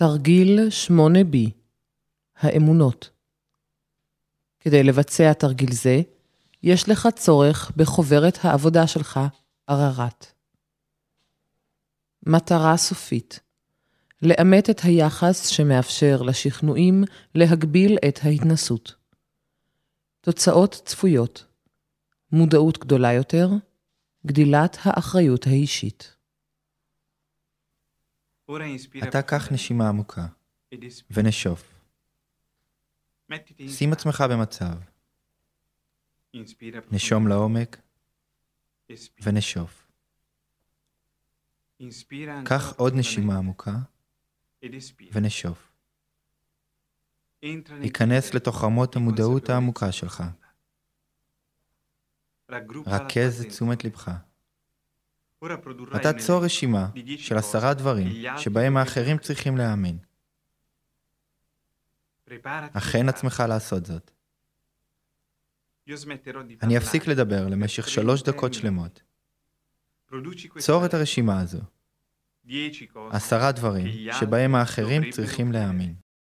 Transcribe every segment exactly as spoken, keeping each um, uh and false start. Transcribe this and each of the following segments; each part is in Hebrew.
תרגיל שמונה בי, האמונות. כדי לבצע תרגיל זה, יש לך צורך בחוברת העבודה שלך, עררת. מטרה סופית, לאמת את היחס שמאפשר לשכנועים להגביל את ההתנסות. תוצאות צפויות, מודעות גדולה יותר, גדילת האחריות האישית. אתה קח נשימה עמוקה ונשוף. שים עצמך במצב. נשום לעומק ונשוף. קח עוד נשימה עמוקה ונשוף. היכנס לתוך רמות המודעות העמוקה שלך. רכז את תשומת לבך. אתה צור רשימה של עשרה דברים שבהם האחרים צריכים להאמין. הכן עצמך לעשות זאת. אני אפסיק לדבר למשך שלוש דקות שלמות. צור את הרשימה הזו. עשרה דברים שבהם האחרים צריכים להאמין.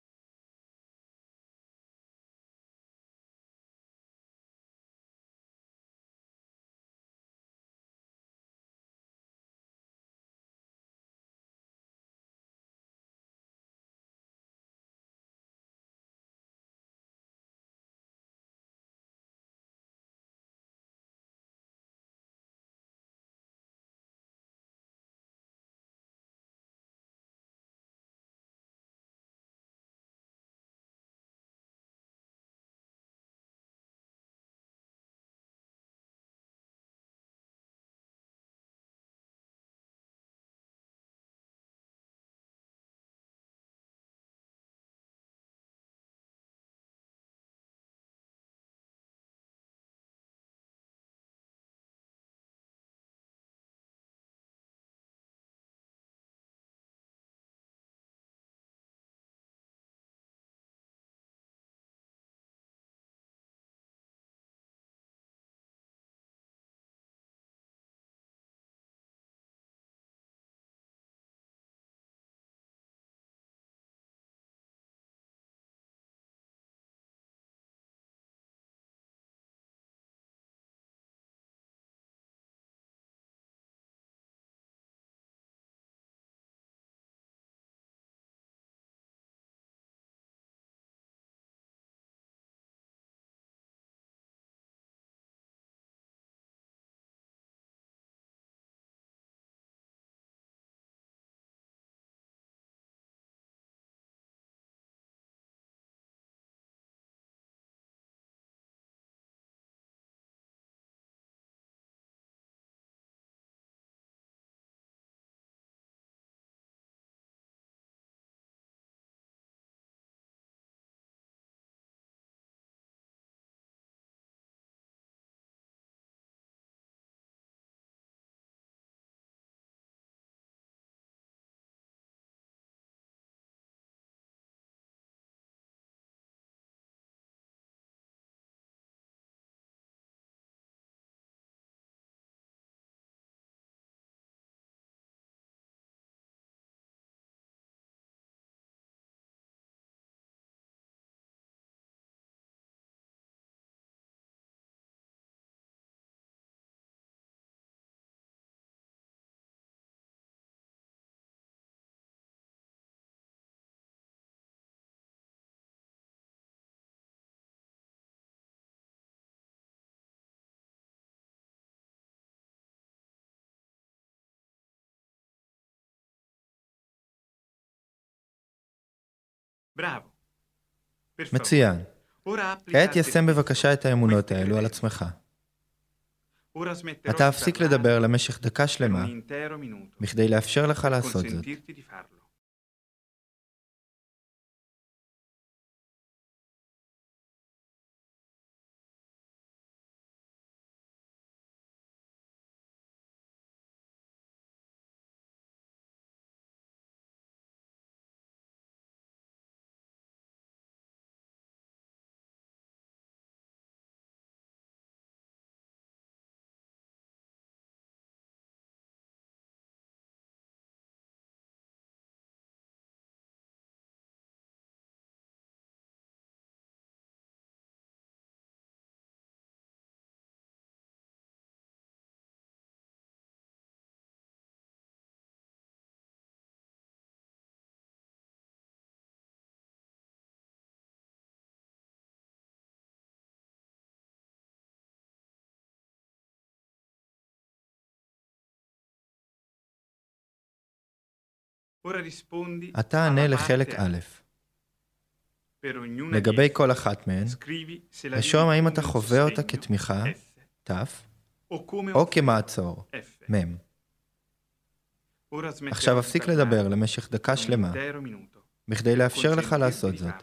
מצוין. כעת ישם בבקשה את האמונות האלו על עצמך. אתה אפסיק לדבר למשך דקה שלמה בכדי לאפשר לך לעשות זאת. אתה ענה לחלק א'. לגבי כל אחת מהן, רשום האם אתה חווה אותה כתמיכה, ת', או כמעצור, מ'. עכשיו הפסיק לדבר למשך דקה שלמה, בכדי לאפשר לך לעשות זאת.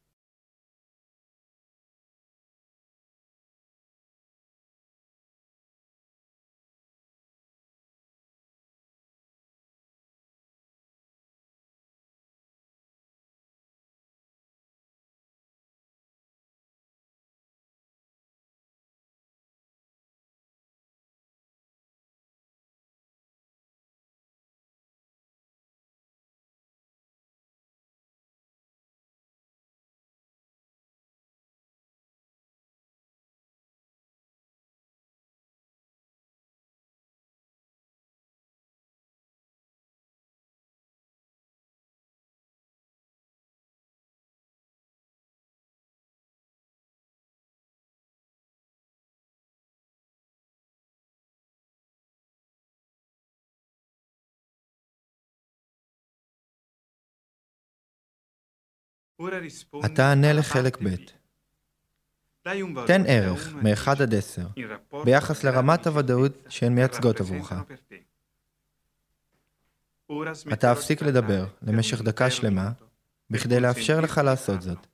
אתה ענה לחלק ב'. תן ערך מ-אחד עד עשר ביחס לרמת הוודאות שהן מייצגות עבורך. אתה הפסיק לדבר למשך דקה שלמה בכדי לאפשר לך לעשות זאת.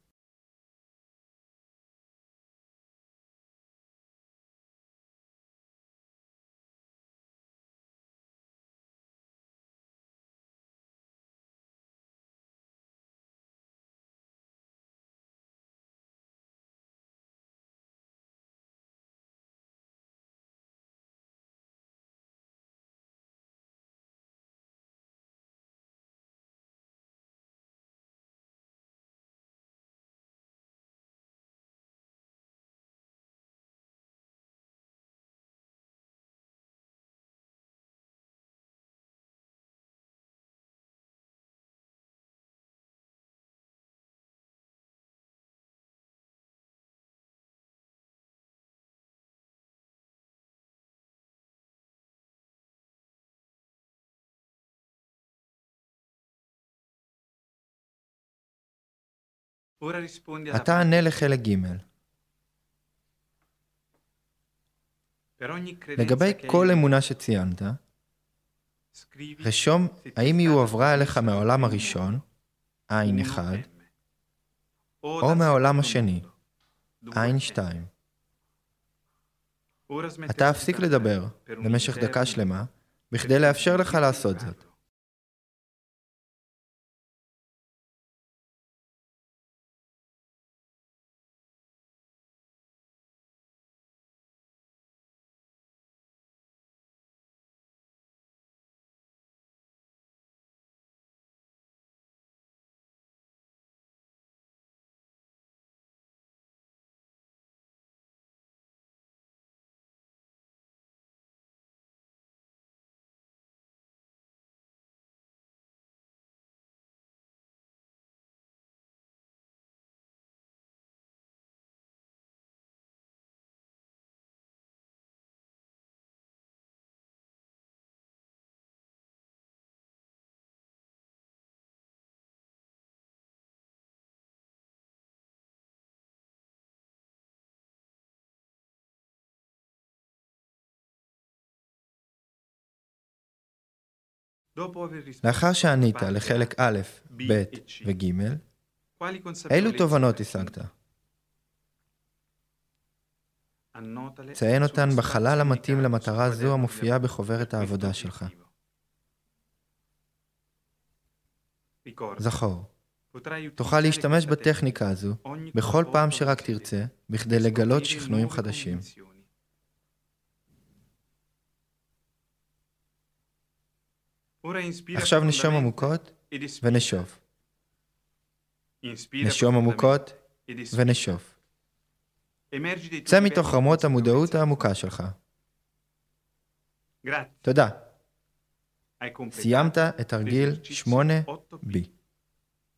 אתה ענה לחלק ג'. לגבי כל אמונה שציינת, רשום האם היא הועברה אליך מהעולם הראשון, עין אחד, או מהעולם השני, עין שתיים. אתה הפסיק לדבר למשך דקה שלמה בכדי לאפשר לך לעשות זאת. לאחר שענית לחלק א', ב' וג', אילו תובנות השגת? ציין אותן בחלל המתאים למטרה זו המופיעה בחוברת העבודה שלך. זכור, תוכל להשתמש בטכניקה הזו בכל פעם שרק תרצה, בכדי לגלות שכנועים חדשים. עכשיו נשום עמוקות ונשוף. נשום עמוקות ונשוף. צא מתוך רמות המודעות העמוקה שלך. תודה. סיימת את תרגיל שמונה בי.